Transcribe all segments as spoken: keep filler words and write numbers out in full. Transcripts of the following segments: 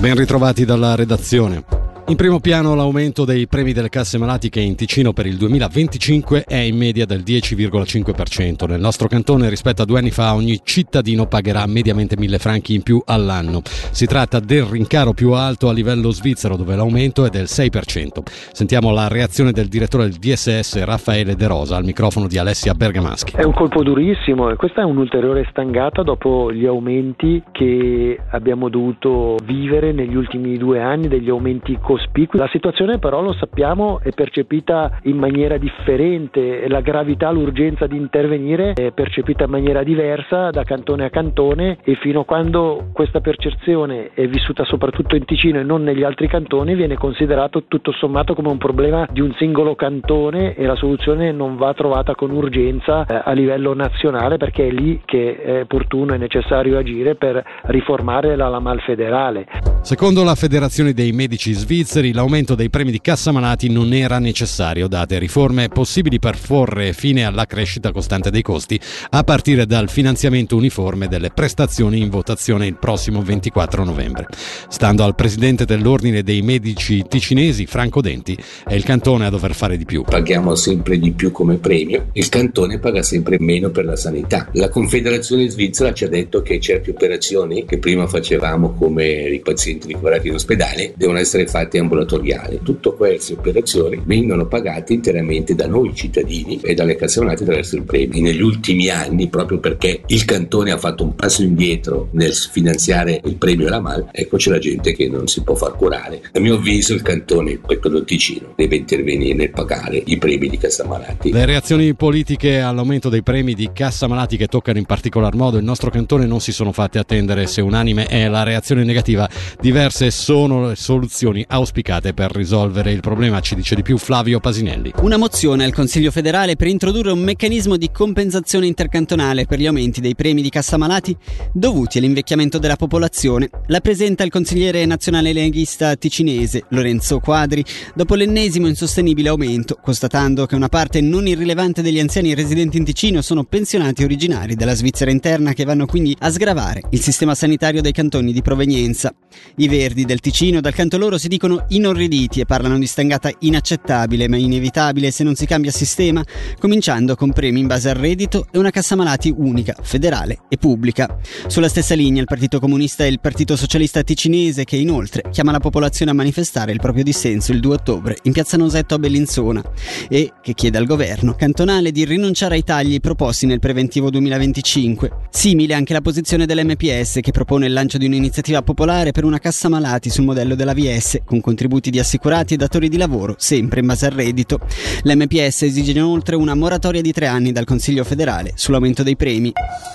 Ben ritrovati dalla redazione. In primo piano l'aumento dei premi delle casse malati che in Ticino per il duemilaventicinque è in media del dieci virgola cinque per cento. Nel nostro cantone rispetto a due anni fa ogni cittadino pagherà mediamente mille franchi in più all'anno. Si tratta del rincaro più alto a livello svizzero dove l'aumento è del sei per cento. Sentiamo la reazione del direttore del D S S Raffaele De Rosa al microfono di Alessia Bergamaschi. È un colpo durissimo e questa è un'ulteriore stangata dopo gli aumenti che abbiamo dovuto vivere negli ultimi due anni, degli aumenti cospicui. La situazione però, lo sappiamo, è percepita in maniera differente, la gravità, l'urgenza di intervenire è percepita in maniera diversa da cantone a cantone, e fino a quando questa percezione è vissuta soprattutto in Ticino e non negli altri cantoni viene considerato tutto sommato come un problema di un singolo cantone e la soluzione non va trovata con urgenza eh, a livello nazionale, perché è lì che è opportuno e necessario agire per riformare la Lamal federale. Secondo la Federazione dei Medici Svizzeri, l'aumento dei premi di cassa malati non era necessario, date riforme possibili per porre fine alla crescita costante dei costi, a partire dal finanziamento uniforme delle prestazioni in votazione il prossimo ventiquattro novembre. Stando al presidente dell'Ordine dei Medici Ticinesi, Franco Denti, è il cantone a dover fare di più. Paghiamo sempre di più come premio, il cantone paga sempre meno per la sanità. La Confederazione Svizzera ci ha detto che certe operazioni che prima facevamo come i pazienti ricoverati in ospedale devono essere fatte ambulatoriali. Tutte queste operazioni vengono pagate interamente da noi cittadini e dalle casse malati attraverso il premio. Negli ultimi anni, proprio perché il cantone ha fatto un passo indietro nel finanziare il premio Lamal, ecco c'è la gente che non si può far curare. A mio avviso il cantone, per quello Ticino, deve intervenire nel pagare i premi di cassa malati. Le reazioni politiche all'aumento dei premi di cassa malati che toccano in particolar modo il nostro cantone non si sono fatte attendere. Se unanime è la reazione negativa, diverse sono le soluzioni auspicate per risolvere il problema, ci dice di più Flavio Pasinelli. Una mozione al Consiglio federale per introdurre un meccanismo di compensazione intercantonale per gli aumenti dei premi di cassa malati dovuti all'invecchiamento della popolazione. La presenta il consigliere nazionale leghista ticinese Lorenzo Quadri dopo l'ennesimo insostenibile aumento, constatando che una parte non irrilevante degli anziani residenti in Ticino sono pensionati originari della Svizzera interna, che vanno quindi a sgravare il sistema sanitario dei cantoni di provenienza. I Verdi del Ticino dal canto loro si dicono inorriditi e parlano di stangata inaccettabile ma inevitabile se non si cambia sistema, cominciando con premi in base al reddito e una cassa malati unica, federale e pubblica. Sulla stessa linea il Partito Comunista e il Partito Socialista Ticinese, che inoltre chiama la popolazione a manifestare il proprio dissenso il due ottobre in piazza Nosetto a Bellinzona, e che chiede al governo cantonale di rinunciare ai tagli proposti nel preventivo duemilaventicinque. Simile anche la posizione dell'M P S, che propone il lancio di un'iniziativa popolare per una cassa malati sul modello della V S, con contributi di assicurati e datori di lavoro sempre in base al reddito. L'M P S esige inoltre una moratoria di tre anni dal Consiglio federale sull'aumento dei premi.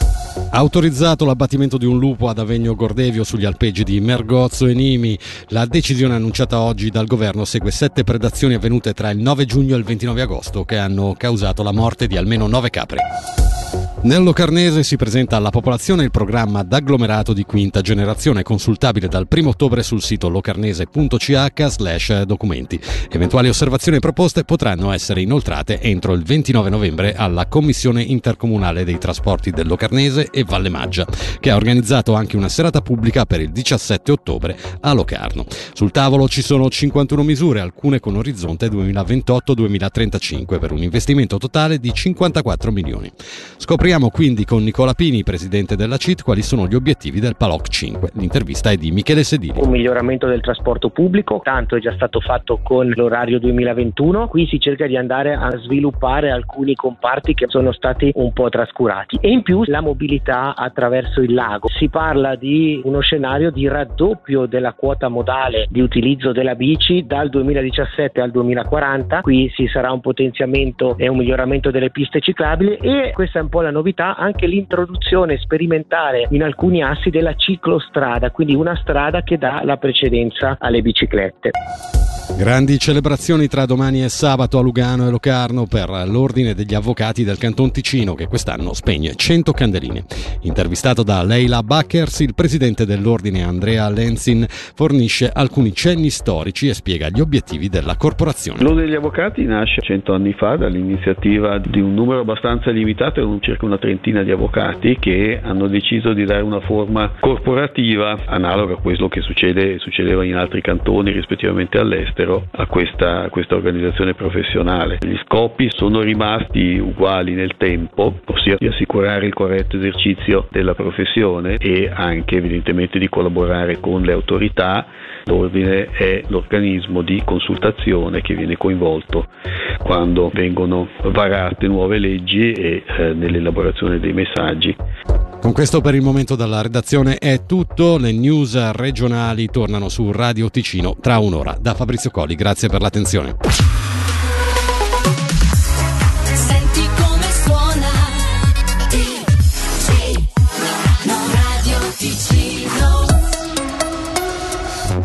Autorizzato l'abbattimento di un lupo ad Avegno Gordevio sugli alpeggi di Mergozzo e Nimi. La decisione annunciata oggi dal governo segue sette predazioni avvenute tra il nove giugno e il ventinove agosto che hanno causato la morte di almeno nove capre. Nel Locarnese si presenta alla popolazione il programma d'agglomerato di quinta generazione, consultabile dal primo ottobre sul sito locarnese punto c h slash documenti. Eventuali osservazioni e proposte potranno essere inoltrate entro il ventinove novembre alla Commissione Intercomunale dei Trasporti del Locarnese e Valle Maggia, che ha organizzato anche una serata pubblica per il diciassette ottobre a Locarno. Sul tavolo ci sono cinquantuno misure, alcune con orizzonte duemilaventotto duemilatrentacinque, per un investimento totale di cinquantaquattro milioni. Scopriamo quindi con Nicola Pini, presidente della C I T, quali sono gli obiettivi del Paloc cinque. L'intervista è di Michele Sedili. Un miglioramento del trasporto pubblico, tanto è già stato fatto con l'orario duemilaventuno. Qui si cerca di andare a sviluppare alcuni comparti che sono stati un po' trascurati, e in più la mobilità attraverso il lago. Si parla di uno scenario di raddoppio della quota modale di utilizzo della bici dal duemiladiciassette al duemilaquaranta. Qui ci sarà un potenziamento e un miglioramento delle piste ciclabili, e questa è un po' la novità, anche l'introduzione sperimentale in alcuni assi della ciclostrada, quindi una strada che dà la precedenza alle biciclette. Grandi celebrazioni tra domani e sabato a Lugano e Locarno per l'Ordine degli Avvocati del Canton Ticino, che quest'anno spegne cento candeline. Intervistato da Leila Backers, il presidente dell'Ordine Andrea Lenzin fornisce alcuni cenni storici e spiega gli obiettivi della corporazione. L'Ordine degli Avvocati nasce cento anni fa dall'iniziativa di un numero abbastanza limitato, circa una trentina di avvocati che hanno deciso di dare una forma corporativa analoga a quello che succede, succedeva in altri cantoni rispettivamente all'estero a questa, a questa organizzazione professionale. Gli scopi sono rimasti uguali nel tempo, ossia di assicurare il corretto esercizio della professione e anche evidentemente di collaborare con le autorità. L'ordine è l'organismo di consultazione che viene coinvolto quando vengono varate nuove leggi e eh, nell'elaborazione dei messaggi. Con questo per il momento dalla redazione è tutto. Le news regionali tornano su Radio Ticino tra un'ora. Da Fabrizio Colli, grazie per l'attenzione.